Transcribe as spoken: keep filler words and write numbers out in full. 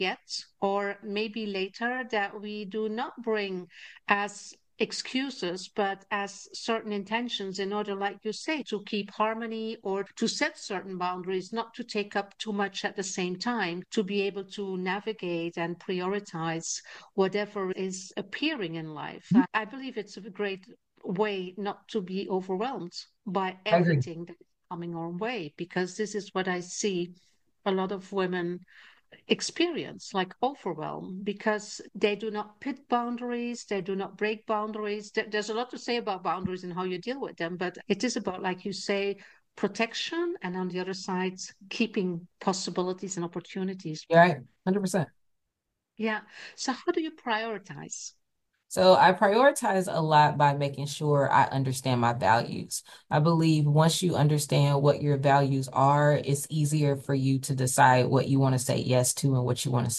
yet, or maybe later, that we do not bring as excuses, but as certain intentions in order, like you say, to keep harmony or to set certain boundaries, not to take up too much at the same time, to be able to navigate and prioritize whatever is appearing in life. I, I believe it's a great way not to be overwhelmed by I agree. everything that is coming our way, because this is what I see a lot of women experience, like overwhelm, because they do not put boundaries, they do not break boundaries. There's a lot to say about boundaries and how you deal with them, but it is about, like you say, protection, and on the other side, keeping possibilities and opportunities. You're right. one hundred percent. Yeah. So how do you prioritize? So I prioritize a lot by making sure I understand my values. I believe once you understand what your values are, it's easier for you to decide what you want to say yes to and what you want to say